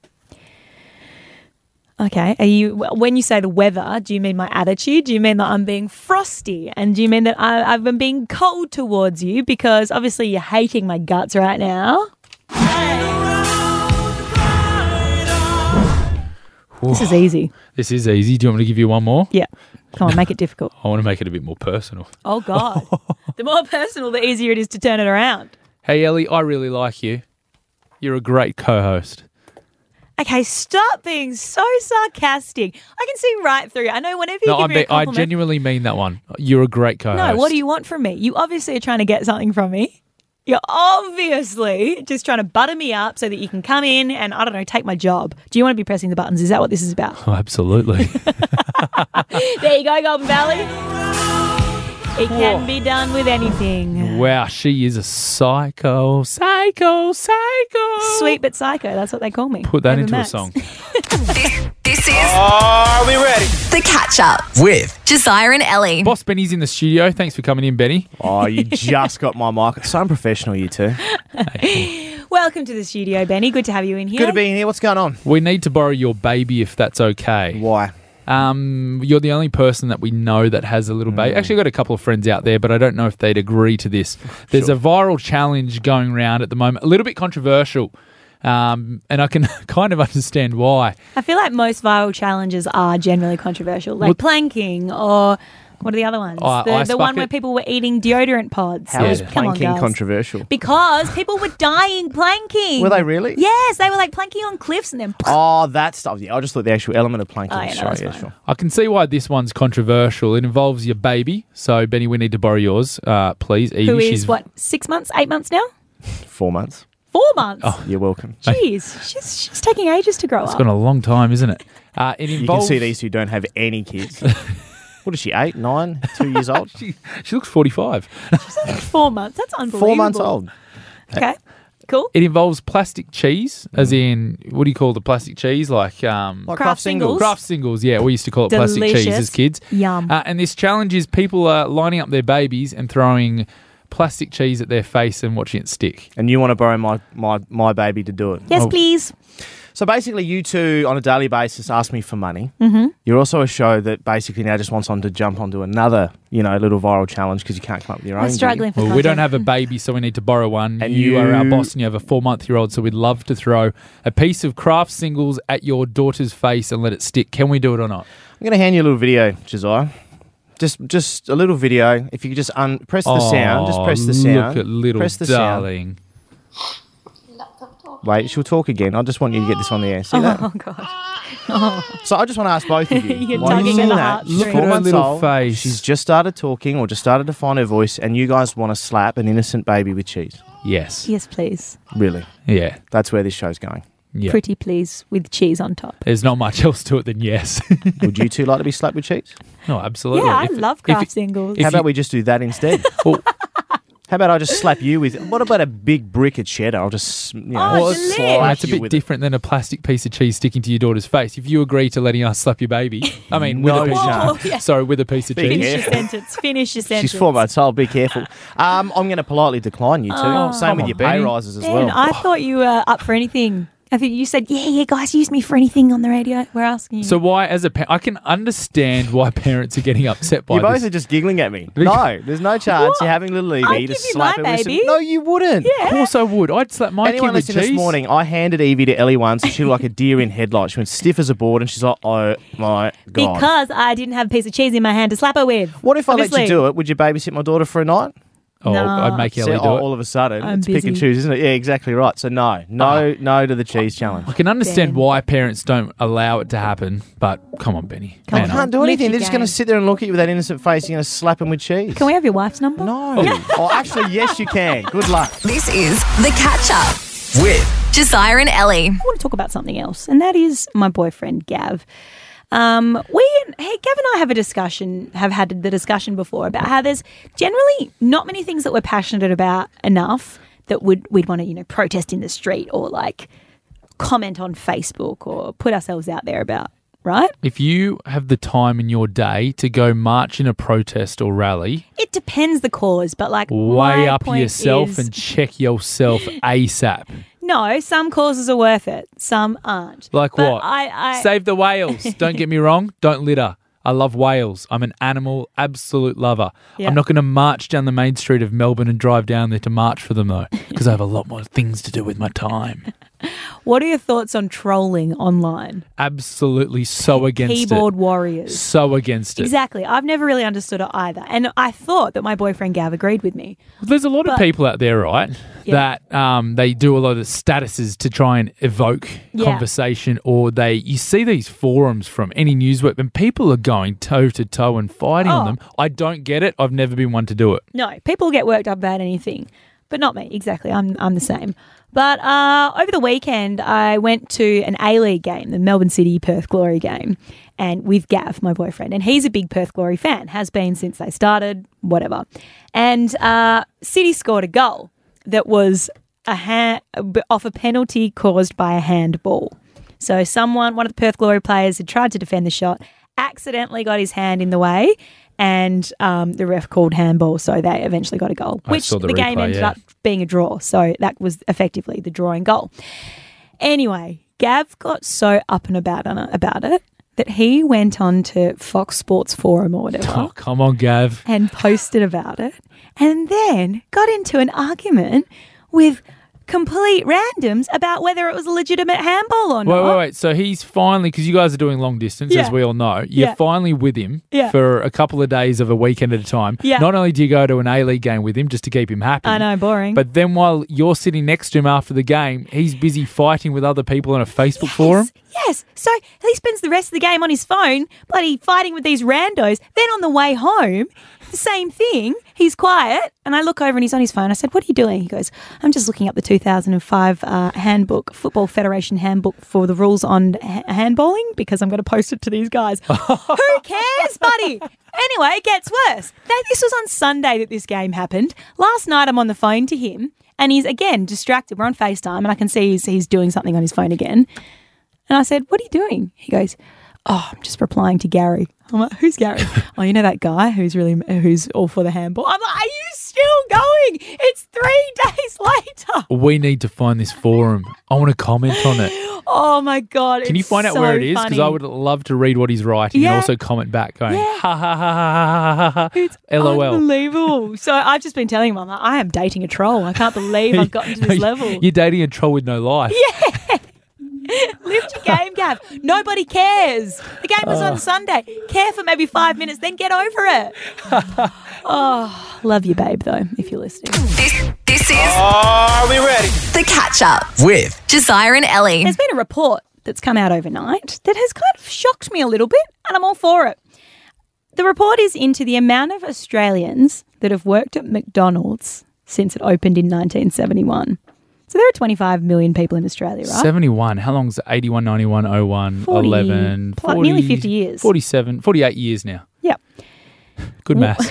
Okay. Are you when you say the weather, do you mean my attitude? Do you mean that I'm being frosty? And do you mean that I, I've been being cold towards you? Because obviously you're hating my guts right now. This is easy. This is easy. Do you want me to give you one more? Yeah. Come on, make it difficult. I want to make it a bit more personal. Oh, God. The more personal, the easier it is to turn it around. Hey, Ellie, I really like you. You're a great co-host. Okay, stop being so sarcastic. I can see right through you. I know whenever you No, give I, me a be, I compliment. genuinely mean that one. You're a great co-host. No, what do you want from me? You obviously are trying to get something from me. You're obviously just trying to butter me up so that you can come in and, I don't know, take my job. Do you want to be pressing the buttons? Is that what this is about? Oh, absolutely. There you go, Golden Valley. It can be done with anything. Wow, she is a psycho, psycho, psycho. Sweet but psycho, that's what they call me. Put that Ava into Max. a song. This, this is Are we ready? The Catch Up With Josiah and Ellie. Boss Benny's in the studio. Thanks for coming in, Benny. Oh, you just got my mic. So unprofessional, you two. Welcome to the studio, Benny. Good to have you in here. Good to be in here. What's going on? We need to borrow your baby if that's okay. Why? Um, you're the only person that we know that has a little baby. Actually, I've got a couple of friends out there, but I don't know if they'd agree to this. There's a viral challenge going around at the moment, a little bit controversial, um, and I can kind of understand why. I feel like most viral challenges are generally controversial, like What- planking or what are the other ones? Uh, the ice the one bucket? where people were eating deodorant pods. How is Yeah. Come on, planking girls. controversial? Because people were dying planking. Were they really? Yes, they were like planking on cliffs and then. Oh, that stuff. Yeah, I just thought the actual element of planking. Oh, yeah, no, Sorry, that's yeah, fine. sure. I can see why this one's controversial. It involves your baby. So, Benny, we need to borrow yours, uh, please. Evie, Who is she's what? Six months, eight months now? Four months. Four months. Oh. You're welcome. Jeez, she's she's taking ages to grow It's up. gone a long time, isn't it? Uh, it You can involves. see these who don't have any kids. What is she, eight, nine, two years old? She, she looks forty-five. Four months. That's unbelievable. Four months old. Okay, cool. It involves plastic cheese, as in, what do you call the plastic cheese? Like, um, Like Kraft Kraft singles. singles. Kraft singles, yeah. We used to call it plastic cheese Delicious. as kids. Yum. Uh, and this challenge is people are lining up their babies and throwing plastic cheese at their face and watching it stick. And you want to borrow my, my, my baby to do it. Yes, Oh. please. So basically, you two on a daily basis ask me for money. Mm-hmm. You're also a show that basically now just wants on to jump onto another, you know, little viral challenge because you can't come up with your I'm own. struggling for Well, content. we don't have a baby, so we need to borrow one. And you, are our you- boss and you have a four-month-year-old, so we'd love to throw a piece of Kraft singles at your daughter's face and let it stick. Can we do it or not? I'm going to hand you a little video, Josiah. Just, just a little video. If you could just un- press the sound, just press the sound. Look at little press the darling. Sound. Wait, she'll talk again. I just want you to get this on the air. See that? Oh, God. So I just want to ask both of you. You're While tugging you've at seen the that, heartstrings. she's Look four at her months little old, face. She's just started talking or just started to find her voice, and you guys want to slap an innocent baby with cheese. Yes. Yes, please. Really? Yeah. That's where this show's going. Yeah. Pretty please with cheese on top. There's not much else to it than yes. Would you two like to be slapped with cheese? No, absolutely. Yeah, I If- love if Kraft it- singles. if How about you- we just do that instead? Well, How about I just slap you with... What about a big brick of cheddar? I'll just, you know, Oh, slap delish. Well, that's a you bit with it. different than a plastic piece of cheese sticking to your daughter's face. If you agree to letting us slap your baby, I mean, with No a piece chance. of, sorry, with a piece of Big cheese. Finish your careful. sentence. Finish your sentence. She's four months old. Be careful. Um, I'm going to politely decline you two. Oh. Same Come with on, your pay Benny. rises as Dan, well. I thought you were up for anything. I think you said, yeah, yeah, guys, use me for anything on the radio. We're asking you. So why, as a pa- I can understand why parents are getting upset by You both this. are just giggling at me. No, there's no chance you're having little Evie I'll to give you slap my her with some... baby. No, you wouldn't. Yeah. Of course I would. I'd slap my Anyone kid with listening cheese. this morning, I handed Evie to Ellie once and she looked like a deer in headlights. She went stiff as a board and she's like, oh my God. Because I didn't have a piece of cheese in my hand to slap her with. What if I let Obviously. you do it? Would you babysit my daughter for a night? Oh, No. I'd make See, Ellie do oh, it. all of a sudden, I'm it's pick and busy. choose, isn't it? Yeah, exactly right. So no, no, no to the cheese challenge. I can understand Damn. why parents don't allow it to happen, but come on, Benny. Come Man They on. up. can't do Lift anything. your They're just going game. to sit there and look at you with that innocent face. You're going to slap them with cheese. Can we have your wife's number? No. Oh, actually, yes, you can. Good luck. This is The Catch Up. With Josiah and Ellie. I want to talk about something else, and that is my boyfriend, Gav. Um, we, hey, Gav and I have a discussion, have had the discussion before about how there's generally not many things that we're passionate about enough that would we'd want to, you know, protest in the street or like comment on Facebook or put ourselves out there about, right? If you have the time in your day to go march in a protest or rally, It depends the cause, but like weigh my up point yourself is- and check yourself ASAP. No, some causes are worth it, some aren't. Like But what? I, I Save the whales. Don't get me wrong. Don't litter. I love whales. I'm an animal absolute lover. Yeah. I'm not going to march down the main street of Melbourne and drive down there to march for them though, because I have a lot more things to do with my time. What are your thoughts on trolling online? Absolutely so against Keyboard it. warriors. So against it. Exactly. I've never really understood it either. And I thought that my boyfriend Gav agreed with me. There's a lot of But- people out there, right, Yeah. that um, they do a lot of statuses to try and evoke Yeah. conversation, or they you see these forums from any news web and people are going toe to toe and fighting on Oh. them. I don't get it. I've never been one to do it. No, people get worked up about anything, but not me. Exactly. I'm I'm the same. But uh, over the weekend, I went to an A-League game, the Melbourne City Perth Glory game, and with Gav, my boyfriend. And he's a big Perth Glory fan, has been since they started, whatever. And uh, City scored a goal that was a ha- off a penalty caused by a handball. So someone, one of the Perth Glory players, had tried to defend the shot, accidentally got his hand in the way, and um, the ref called handball, so they eventually got a goal, I which saw the, the game replay, ended yeah. up being a draw. So that was effectively the drawing goal. Anyway, Gav got so up and about on it, about it that he went on to Fox Sports Forum or whatever Oh, come on, Gav. and posted about it, and then got into an argument with complete randoms about whether it was a legitimate handball or Wait, not. wait, wait. So he's finally, because you guys are doing long distance, Yeah. as we all know, you're Yeah. finally with him Yeah. for a couple of days of a weekend at a time. Yeah. Not only do you go to an A-League game with him just to keep him happy, I know, boring. but then while you're sitting next to him after the game, he's busy fighting with other people on a Facebook forum. Yes. So he spends the rest of the game on his phone, bloody fighting with these randos. Then on the way home, the same thing. He's quiet, and I look over and he's on his phone. I said, "What are you doing?" He goes, "I'm just looking up the two thousand five uh, handbook, Football Federation handbook for the rules on ha- handballing because I'm going to post it to these guys." Who cares, buddy? Anyway, it gets worse. Th- This was on Sunday that this game happened. Last night, I'm on the phone to him, and he's again distracted. We're on FaceTime, and I can see he's, he's doing something on his phone again. And I said, "What are you doing?" He goes, "Oh, I'm just replying to Gary." I'm like, "Who's Gary?" "Oh, you know that guy who's really who's all for the handball." I'm like, "Are you still going? It's three days later." We need to find this forum. I want to comment on it. Oh my god! Can you it's find out so where it is? Because funny. I would love to read what he's writing Yeah. and also comment back going, Yeah. ha ha ha ha ha ha It's ha, LOL. unbelievable. So I've just been telling him, I'm like, I am dating a troll. I can't believe I've gotten to this level. You're dating a troll with no life. Yeah. Lift your game, Gav. Nobody cares. The game was Oh. on Sunday. Care for maybe five minutes, then get over it. Oh, love you, babe, though, if you're listening. This, this is Are we ready? The Catch Up. With Josiah and Ellie. There's been a report that's come out overnight that has kind of shocked me a little bit, and I'm all for it. The report is into the amount of Australians that have worked at McDonald's since it opened in nineteen seventy-one. So there are twenty-five million people in Australia, right? seventy-one. How long is it? eighty-one, ninety-one, oh one, forty, eleven, plus- forty, nearly fifty years. forty-seven, forty-eight years now. Yep. Good maths.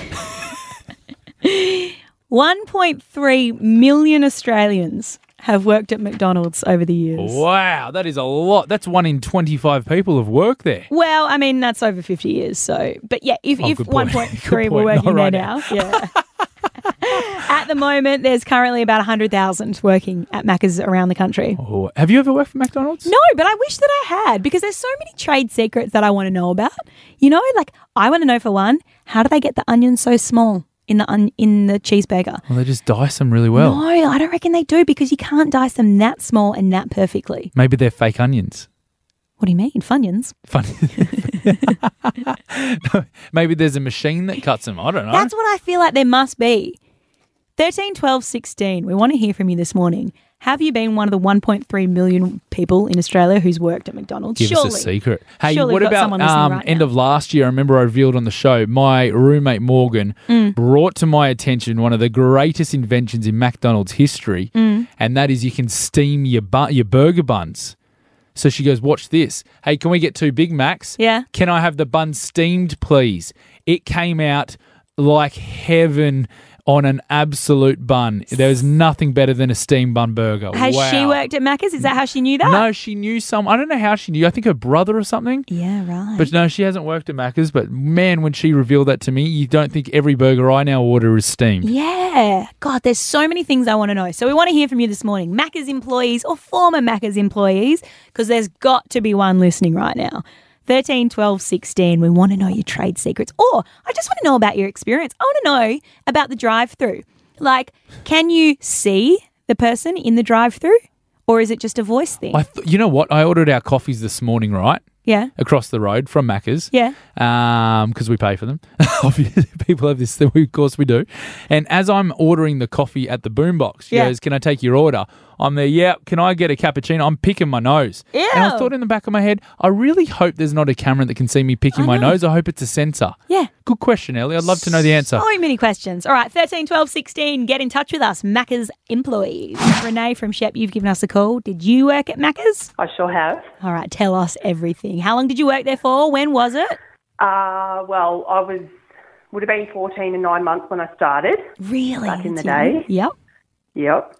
one point three million Australians have worked at McDonald's over the years. Wow, that is a lot. That's one in twenty-five people have worked there. Well, I mean, that's over fifty years. So, but yeah, if, Oh, if good point. one point three Good were point. working Not there right now, yeah. At the moment, there's currently about one hundred thousand working at Macca's around the country. Oh, have you ever worked for McDonald's? No, but I wish that I had because there's so many trade secrets that I want to know about. You know, like I want to know for one, how do they get the onions so small in the un- in the cheeseburger? Well, they just dice them really well. No, I don't reckon they do because you can't dice them that small and that perfectly. Maybe they're fake onions. What do you mean? Funyuns? Funny. No, maybe there's a machine that cuts them. I don't know. That's what I feel like there must be. thirteen, twelve, sixteen. We want to hear from you this morning. Have you been one of the one point three million people in Australia who's worked at McDonald's? Give Surely. us a secret. Hey, Surely what we've got about someone listening um, right end now. of last year? I remember I revealed on the show, my roommate Morgan Mm. brought to my attention one of the greatest inventions in McDonald's history, Mm. and that is you can steam your bu- your burger buns. So she goes, watch this. Hey, can we get two Big Macs? Yeah. Can I have the bun steamed, please? It came out like heaven on an absolute bun. There was nothing better than a steamed bun burger. Has wow. she worked at Macca's? Is that how she knew that? No, she knew some. I don't know how she knew. I think her brother or something. Yeah, right. But no, she hasn't worked at Macca's. But man, when she revealed that to me, you don't think every burger I now order is steamed. Yeah. God, there's so many things I want to know. So we want to hear from you this morning, Macca's employees or former Macca's employees, because there's got to be one listening right now. thirteen, twelve, sixteen. We want to know your trade secrets. Or I just want to know about your experience. I want to know about the drive-through. Like, can you see the person in the drive-through? Or is it just a voice thing? I th- you know what? I ordered our coffees this morning, right? Yeah. Across the road from Macca's. Yeah. Um, because we pay for them. Obviously, people have this thing. Of course we do. And as I'm ordering the coffee at the boombox, she Yeah. goes, "Can I take your order?" I'm there. Yeah. Can I get a cappuccino? I'm picking my nose. Ew. And I thought in the back of my head, I really hope there's not a camera that can see me picking I my know. nose. I hope it's a sensor. Yeah. Good question, Ellie. I'd love to know the answer. So many questions. All right, thirteen, twelve, sixteen. Get in touch with us, Macca's employees. Renee from Shep, you've given us a call. Did you work at Macca's? I sure have. All right, tell us everything. How long did you work there for? When was it? Uh, well, I was would have been fourteen and nine months when I started. Really? Back in the That's young. day. Yep. Yep.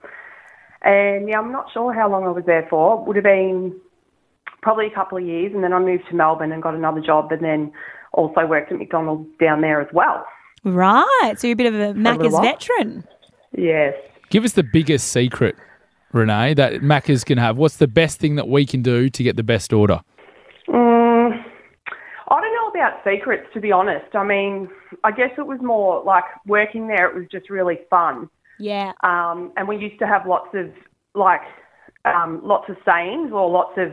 And yeah, I'm not sure how long I was there for. Would have been probably a couple of years, and then I moved to Melbourne and got another job, and then also worked at McDonald's down there as well. Right. So you're a bit of a little Macca's while. veteran. Yes. Give us the biggest secret, Renee, that Macca's can have. What's the best thing that we can do to get the best order? Mm, I don't know about secrets, to be honest. I mean, I guess it was more like working there, it was just really fun. Yeah. Um, and we used to have lots of, like, um, lots of sayings or lots of,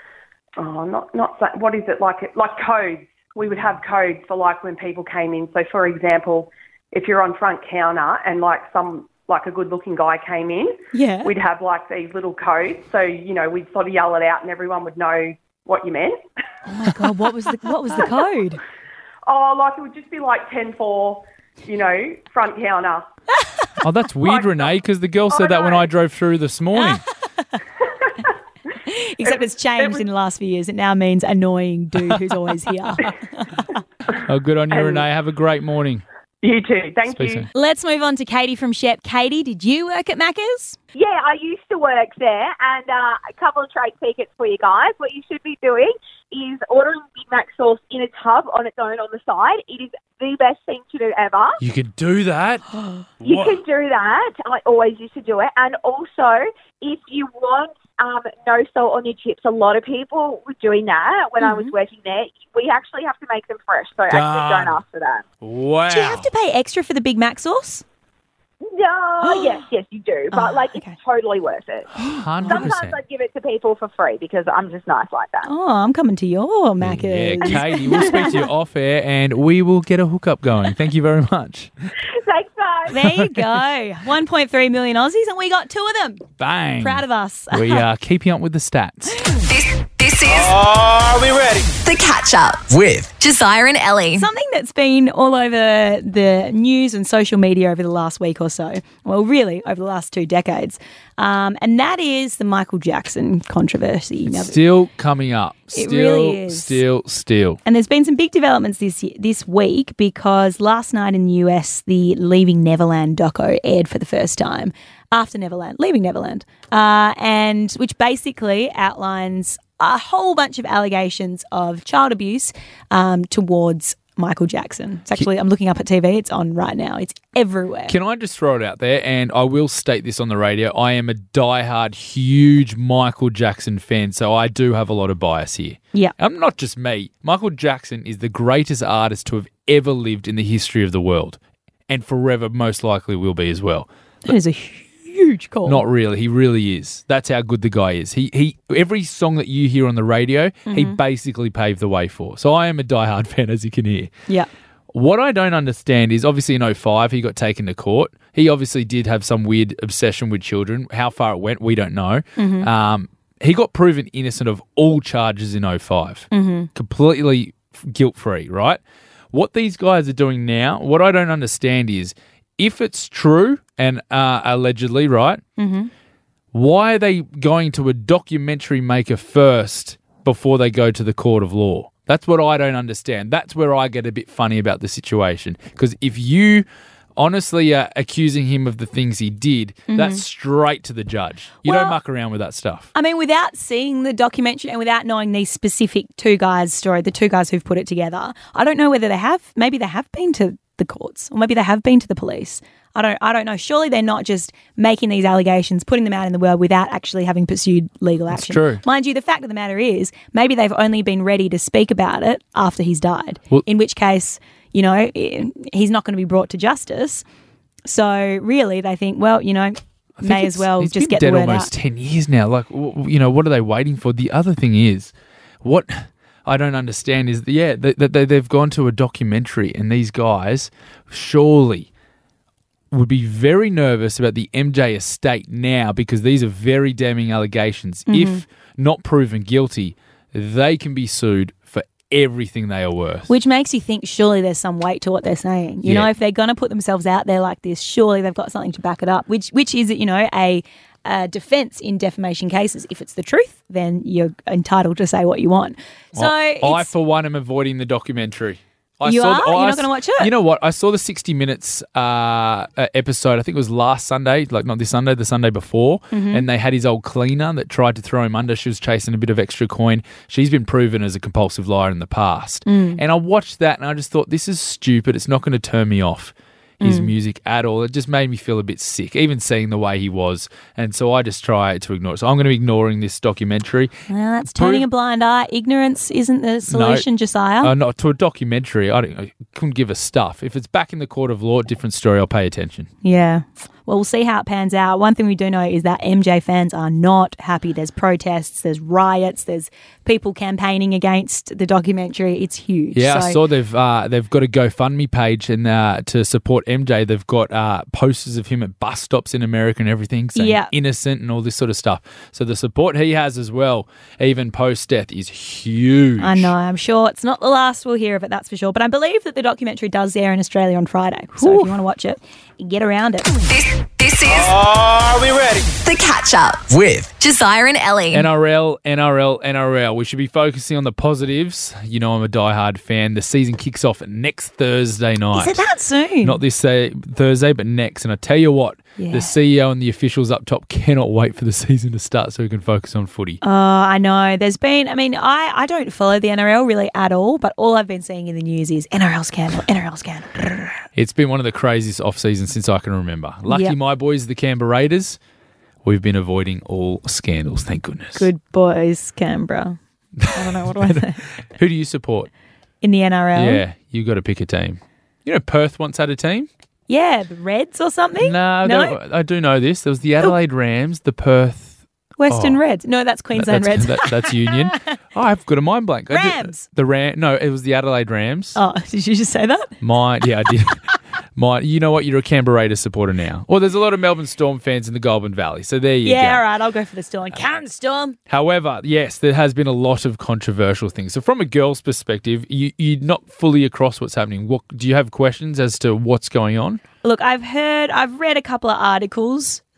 oh, not, not, sa- what is it, like, like codes. We would have codes for, like, when people came in. So, for example, if you're on front counter and, like, some, like, a good-looking guy came in, Yeah. we'd have, like, these little codes. So, you know, we'd sort of yell it out and everyone would know what you meant. Oh my God, what was the what was the code? Oh, like, it would just be, like, ten four, you know, front counter. Oh, that's weird, Renee, because the girl said I that when know. I drove through this morning. Except it's changed in the last few years. It now means annoying dude who's always here. Oh, good on you, And- Renee. Have a great morning. You too. Thank Speak you. soon. Let's move on to Katie from Shep. Katie, did you work at Macca's? Yeah, I used to work there, and uh, a couple of trade secrets for you guys. What you should be doing is ordering Big Mac sauce in a tub on its own on the side. It is the best thing to do ever. You could do that. You What? can do that. I always used to do it. And also, if you want um, no salt on your chips, a lot of people were doing that when I was working there. We actually have to make them fresh, so actually Done. don't ask for that. Wow. Do you have to pay extra for the Big Mac sauce? No, yes, yes, you do. But, Oh, like, okay. it's totally worth it. one hundred Sometimes percent. I give it to people for free because I'm just nice like that. Oh, I'm coming to your Macca's. Yeah, Katie, we'll speak to you off air and we will get a hookup going. Thank you very much. Thanks, guys. There you go. one point three million Aussies, and we got two of them. Bang. Proud of us. We are keeping up with the stats. This, this is Are we ready? The Catch Up With Josiah and Ellie. Something that's been all over the news and social media over the last week or so, well, really over the last two decades, um, and that is the Michael Jackson controversy. Now, Still coming up. It Still, really is. still, still. and there's been some big developments this year, this week because last night in the U S, the Leaving Neverland doco aired for the first time after Neverland, Leaving Neverland, uh, and which basically outlines a whole bunch of allegations of child abuse um, towards Michael Jackson. It's actually, I'm looking up at T V. It's on right now. It's everywhere. Can I just throw it out there, and I will state this on the radio, I am a diehard, huge Michael Jackson fan, so I do have a lot of bias here. Yeah. I'm not just me. Michael Jackson is the greatest artist to have ever lived in the history of the world, and forever most likely will be as well. That is a huge call. Not really. He really is. That's how good the guy is. He he. Every song that you hear on the radio, mm-hmm. he basically paved the way for. So I am a diehard fan, as you can hear. Yeah. What I don't understand is, obviously in oh five, he got taken to court. He obviously did have some weird obsession with children. How far it went, we don't know. Mm-hmm. Um, he got proven innocent of all charges in oh five. Mm-hmm. Completely guilt-free, right? What these guys are doing now, what I don't understand is, if it's true and uh, allegedly, right, mm-hmm. why are they going to a documentary maker first before they go to the court of law? That's what I don't understand. That's where I get a bit funny about the situation. Because if you honestly are accusing him of the things he did, Mm-hmm. that's straight to the judge. You Well- don't muck around with that stuff. I mean, without seeing the documentary and without knowing these specific two guys' story, the two guys who've put it together, I don't know whether they have. Maybe they have been to the courts, or maybe they have been to the police. I don't. I don't know. Surely they're not just making these allegations, putting them out in the world without actually having pursued legal That's action. true. Mind you, the fact of the matter is, maybe they've only been ready to speak about it after he's died. Well- in which case, you know, i- he's not going to be brought to justice. So really, they think, well, you know, I think may it's- as well he's just been get the dead word almost out. ten years now. Like, w- you know, what are they waiting for? The other thing is, what I don't understand is, yeah, that they, they, they've gone to a documentary, and these guys surely would be very nervous about the M J estate now, because these are very damning allegations. Mm-hmm. If not proven guilty, they can be sued for everything they are worth. Which makes you think surely there's some weight to what they're saying. You Yeah. know, if they're going to put themselves out there like this, surely they've got something to back it up, which which is, you know, a, a defence in defamation cases. If it's the truth, then you're entitled to say what you want. So I, I it's, for one, am avoiding the documentary. I You saw are? The, You're I not s- gonna watch it? You know what? I saw the sixty minutes uh, uh, episode. I think it was last Sunday, like not this Sunday, the Sunday before. Mhm. And they had his old cleaner that tried to throw him under. She was chasing a bit of extra coin. She's been proven as a compulsive liar in the past. Mm. And I watched that and I just thought, this is stupid. It's not going to turn me off his Mm. music at all. It just made me feel a bit sick, even seeing the way he was. And so I just try to ignore it. So I'm going to be ignoring this documentary. well, that's turning Prove- a blind eye. Ignorance isn't the solution, Josiah. Uh, not to a documentary. I, don't, I couldn't give a stuff. If it's back in the court of law, different story. I'll pay attention. Yeah. Well, we'll see how it pans out. One thing we do know is that M J fans are not happy. There's protests, there's riots, there's people campaigning against the documentary. It's huge. Yeah, So- I saw they've uh, they've got a GoFundMe page, and uh, to support M J, they've got uh, posters of him at bus stops in America and everything, saying Yeah. innocent and all this sort of stuff. So the support he has as well, even post death, is huge. I know. I'm sure it's not the last we'll hear of it, that's for sure. But I believe that the documentary does air in Australia on Friday. So if you want to watch it, get around it. This this is Are we ready? the catch up With Josiah and Ellie. N R L, N R L, N R L. We should be focusing on the positives. You know, I'm a diehard fan. The season kicks off next Thursday night. Is it that soon? Not this uh, Thursday, but next. And I tell you what, Yeah. the C E O and the officials up top cannot wait for the season to start so we can focus on footy. Oh, I know. There's been, I mean, I, I don't follow the N R L really at all, but all I've been seeing in the news is N R L scandal, N R L scandal. It's been one of the craziest off seasons since I can remember. Lucky Yep. my boys, the Canberra Raiders, we've been avoiding all scandals, thank goodness. Good boys, Canberra. I don't know, what do I say? Who do you support? In the N R L? Yeah, you got to pick a team. You know, Perth once had a team. Yeah, the Reds or something? No, No? there- I do know this. There was the Adelaide Rams, the Perth. Western Oh. Reds. No, that's Queensland that's, Reds. that- that's Union. Oh, I've got a mind blank. I did- Rams. the Ram. No, it was the Adelaide Rams. Oh, did you just say that? Mine. Yeah, I did. Mine. You know what? You're a Canberra Raiders supporter now. Well, there's a lot of Melbourne Storm fans in the Goulburn Valley, so there you Yeah, go. all right, I'll go for the Storm. Can't Storm. However, yes, there has been a lot of controversial things. So from a girl's perspective, you, you're not fully across what's happening. What, do you have questions as to what's going on? Look, I've heard, I've read a couple of articles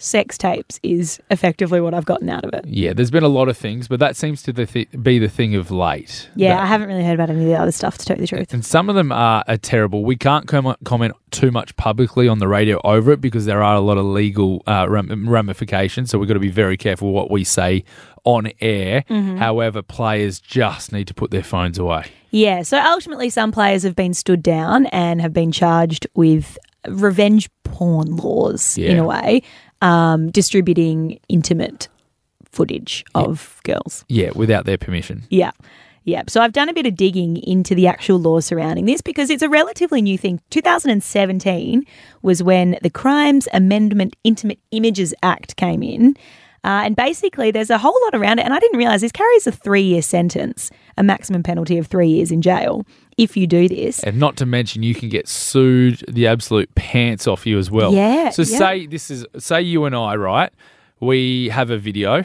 sex tapes is effectively what I've gotten out of it. Yeah, there's been a lot of things, but that seems to the th- be the thing of late. Yeah, That- I haven't really heard about any of the other stuff, to tell you the truth. And some of them are, are terrible. We can't com- comment too much publicly on the radio over it because there are a lot of legal uh, ram- ramifications, so we've got to be very careful what we say on air. Mhm. However, players just need to put their phones away. Yeah, so ultimately some players have been stood down and have been charged with revenge porn laws, in Yeah. a way, um, distributing intimate footage of girls. Yeah, without their permission. Yeah. Yeah. So I've done a bit of digging into the actual law surrounding this because it's a relatively new thing. two thousand seventeen was when the Crimes Amendment Intimate Images Act came in. Uh, and basically, there's a whole lot around it. And I didn't realise this carries a three-year sentence, a maximum penalty of three years in jail if you do this. And not to mention, you can get sued the absolute pants off you as well. Yeah, So yeah. say this is say you and I, right? We have a video.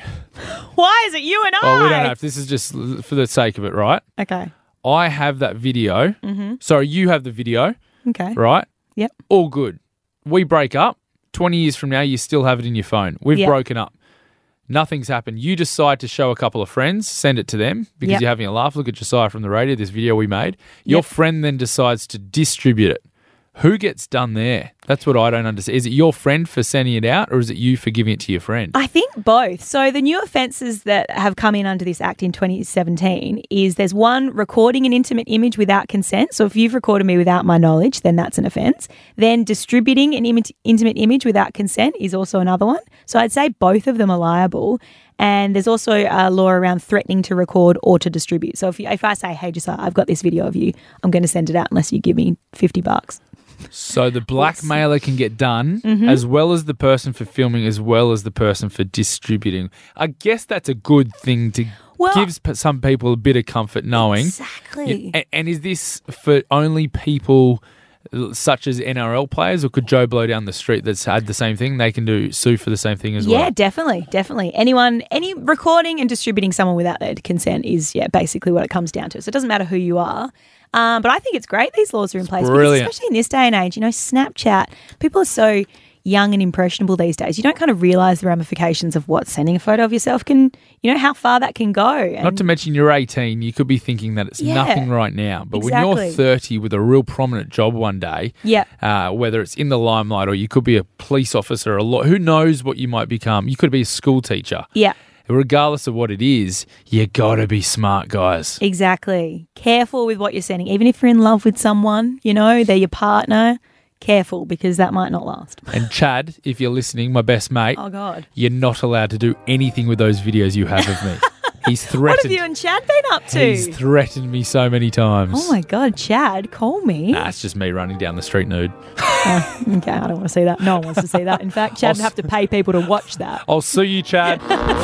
Why is it you and I? Oh, we don't have. This is just l- for the sake of it, right? Okay. I have that video. Mm-hmm. Sorry, you have the video. Okay. Right? Yep. All good. We break up. twenty years from now, you still have it in your phone. We've Yep. broken up. Nothing's happened. You decide to show a couple of friends, send it to them because Yep. you're having a laugh. Look at Josiah from the radio, this video we made. Your Yep. friend then decides to distribute it. Who gets done there? That's what I don't understand. Is it your friend for sending it out or is it you for giving it to your friend? I think both. So the new offences that have come in under this act in twenty seventeen is there's one, recording an intimate image without consent. So if you've recorded me without my knowledge, then that's an offence. Then distributing an Im- intimate image without consent is also another one. So I'd say both of them are liable. And there's also a law around threatening to record or to distribute. So if you, if I say, hey, Josiah, I've got this video of you, I'm going to send it out unless you give me fifty bucks. So the blackmailer can get done Mhm. as well as the person for filming as well as the person for distributing. I guess that's a good thing to Well- gives p- some people a bit of comfort knowing. Exactly. Yeah, a- And is this for only people such as N R L players, or could Joe Blow down the street that's had the same thing? They can do sue for the same thing as Yeah, well. definitely, definitely. Anyone, any recording and distributing someone without their consent is, yeah, basically what it comes down to. So it doesn't matter who you are. Um, but I think it's great these laws are in place, because brilliant. especially in this day and age. You know, Snapchat, people are so young and impressionable these days. You don't kind of realise the ramifications of what sending a photo of yourself can, you know, how far that can go. And Not to mention you're eighteen, you could be thinking that it's Yeah. nothing right now. But when Exactly. you're thirty with a real prominent job one day, Yeah. uh, whether it's in the limelight or you could be a police officer, a lot, who knows what you might become. You could be a school teacher. Yeah. Regardless of what it is, you got to be smart, guys. Exactly. Careful with what you're sending. Even if you're in love with someone, you know, they're your partner, careful, because that might not last. And Chad, if you're listening, my best mate, Oh, God. you're not allowed to do anything with those videos you have of me. He's What threatened. have you and Chad been up to? He's threatened me so many times. Oh, my God, Chad, call me. Nah, it's just me running down the street nude. Oh, okay, I don't want to see that. No one wants to see that. In fact, Chad would have to pay people to watch that. I'll sue you, Chad.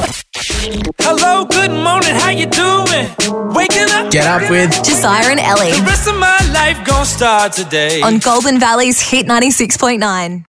Hello, good morning, how you doing? Waking up. Get up with Josiah and Ellie The rest of my life gon' start today. on Golden Valley's Hit ninety-six point nine.